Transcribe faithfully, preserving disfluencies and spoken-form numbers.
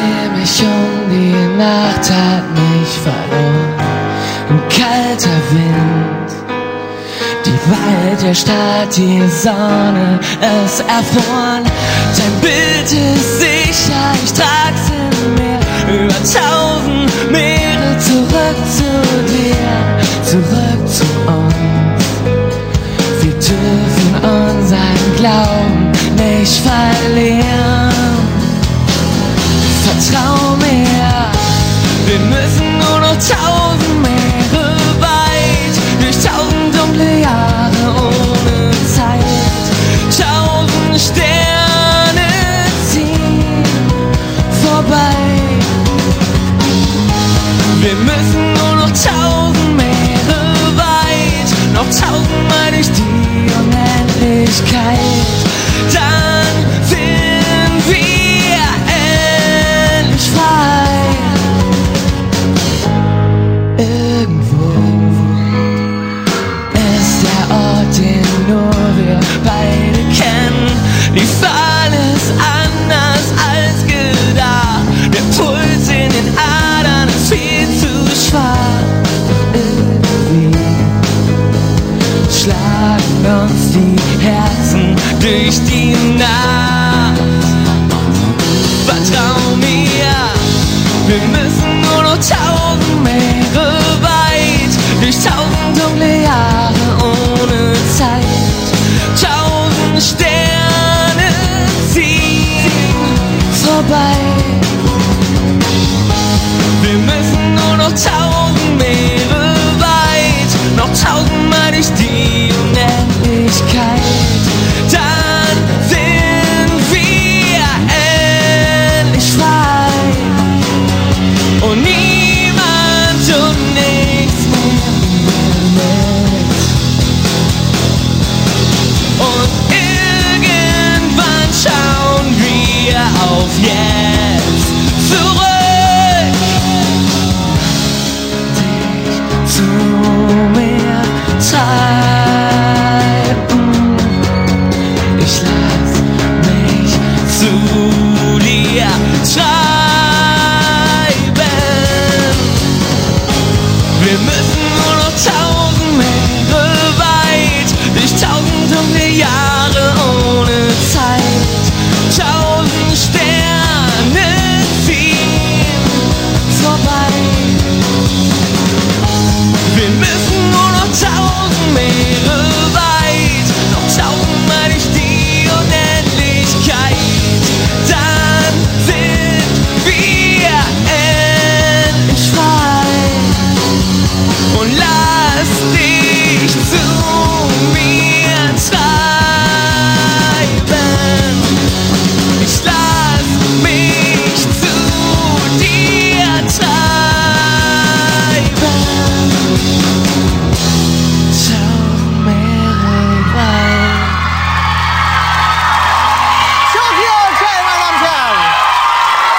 dreh mich um, die Nacht hat mich verloren. Ein kalter Wind, die Wald, der Stadt, die Sonne, es erfroren. Dein Bild ist sicher, ich trag's in mir, über tausend Meere zurück zu dir, zurück zu uns. Wir dürfen unseren Glauben nicht verlieren. Vertrau mir, wir müssen nur noch tausend Meere weit, durch tausend dunkle Jahre ohne Zeit. Tausend Sterne ziehen vorbei. Wir müssen nur noch tausend Meere weit, noch tausendmal durch die Unendlichkeit. Dann sind wir endlich frei. Irgendwo ist der Ort, den nur wir beide kennen. Die Wahl ist anders als gedacht. Der Puls in den Adern ist viel zu schwach. Irgendwie schlagen uns die Herzen durch die Nacht. Vertrau mir, wir müssen nur noch tausend Meere weit, durch tausend dunkle Jahre ohne Zeit. Tausend Sterne